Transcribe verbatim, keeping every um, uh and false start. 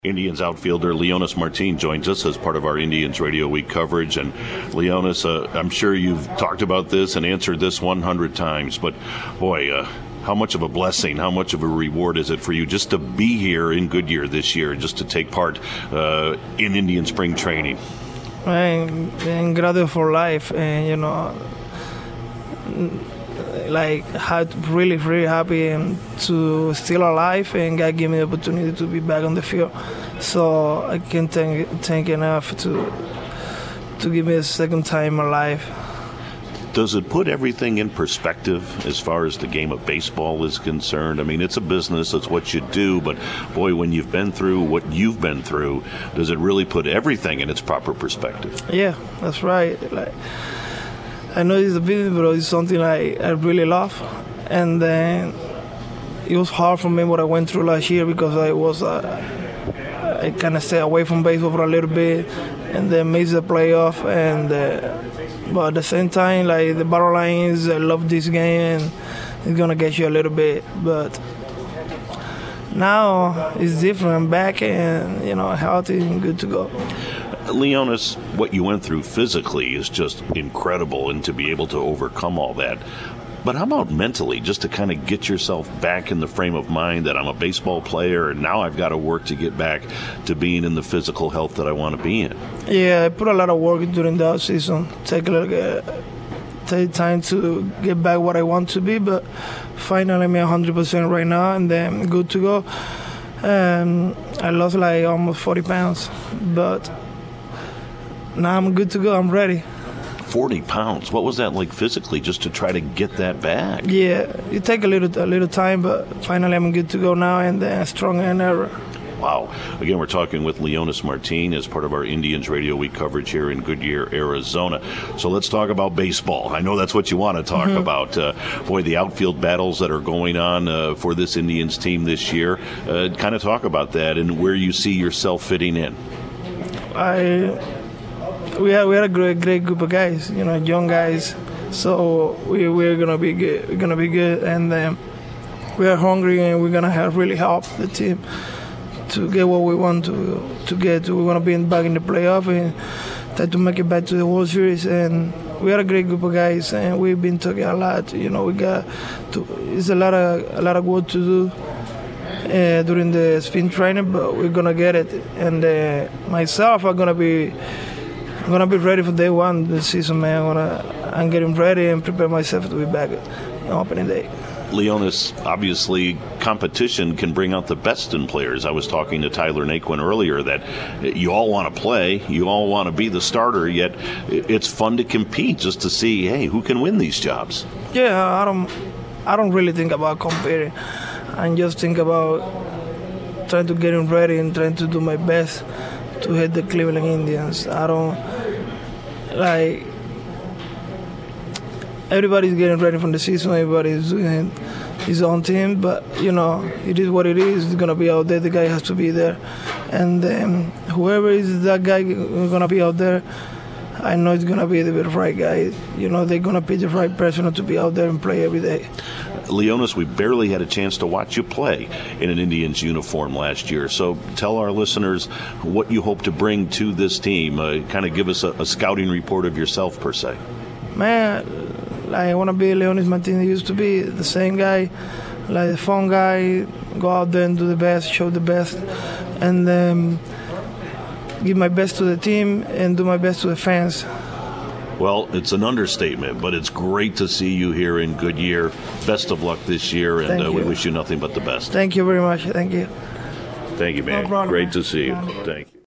Indians outfielder Leonys Martin joins us as part of our Indians Radio Week coverage. And Leonys, uh, I'm sure you've talked about this and answered this one hundred times, but boy, uh, how much of a blessing, how much of a reward is it for you just to be here in Goodyear this year, just to take part uh, in Indian spring training? I'm, I'm grateful for life, and you know, like had really, really happy and to still alive, and God gave me the opportunity to be back on the field. So I can't thank, thank enough to to give me a second time alive. Does it put everything in perspective as far as the game of baseball is concerned? I mean, it's a business, it's what you do, but boy, when you've been through what you've been through, does it really put everything in its proper perspective? Yeah, that's right. Like, I know it's a business, but it's something I, I really love. And then it was hard for me what I went through last year because I was, uh, I kind of stayed away from baseball for a little bit and then missed the playoff. And uh, but at the same time, like the bottom line is, I love this game and it's gonna get you a little bit. But now it's different. I'm back and you know healthy and good to go. Leonys, what you went through physically is just incredible, and to be able to overcome all that. But how about mentally, just to kind of get yourself back in the frame of mind that I'm a baseball player and now I've got to work to get back to being in the physical health that I want to be in? Yeah, I put a lot of work during that season. Take a little, uh, take time to get back what I want to be, but finally I'm one hundred percent right now and then good to go. Um, I lost like almost forty pounds, but now I'm good to go. I'm ready. forty pounds. What was that like physically, just to try to get that back? Yeah, it take a little a little time, but finally I'm good to go now and uh, stronger than ever. Wow. Again, we're talking with Leonys Martin as part of our Indians Radio Week coverage here in Goodyear, Arizona. So let's talk about baseball. I know that's what you want to talk mm-hmm. about. Uh, boy, the outfield battles that are going on uh, for this Indians team this year. Uh, kind of talk about that and where you see yourself fitting in. I... We had we had a great great group of guys, you know, young guys. So we we're gonna be good. We're gonna be good, and um, we are hungry, and we're gonna have really help the team to get what we want to to get. We want to be in, back in the playoff and try to make it back to the World Series. And we are a great group of guys, and we've been talking a lot. You know, we got to, it's a lot of a lot of work to do. Uh, during the spring training, but we're gonna get it. And uh, myself, I'm gonna be. I'm gonna be ready for day one this season, man. I'm gonna, I'm getting ready and prepare myself to be back on opening day. Leonys, obviously, competition can bring out the best in players. I was talking to Tyler Naquin earlier that you all want to play, you all want to be the starter, yet it's fun to compete just to see, hey, who can win these jobs? Yeah, I don't, I don't really think about competing. I just think about trying to get ready and trying to do my best to hit the Cleveland Indians. I don't like everybody's getting ready for the season. Everybody's doing his own team, but you know it is what it is. It's gonna be out there. The guy has to be there, and um, whoever is that guy gonna be out there, I know it's gonna be the right guy. You know they're gonna pick the right person to be out there and play every day. Leonys, we barely had a chance to watch you play in an Indians uniform last year. So tell our listeners what you hope to bring to this team. Uh, kind of give us a, a scouting report of yourself, per se. Man, I want to be Leonys Martin. I used to be the same guy, like the fun guy, go out there and do the best, show the best, and um, give my best to the team and do my best to the fans. Well, it's an understatement, but it's great to see you here in Goodyear. Best of luck this year, and uh, we wish you nothing but the best. Thank you very much. Thank you. Thank you, man. No problem, great man. to see you. Thank you.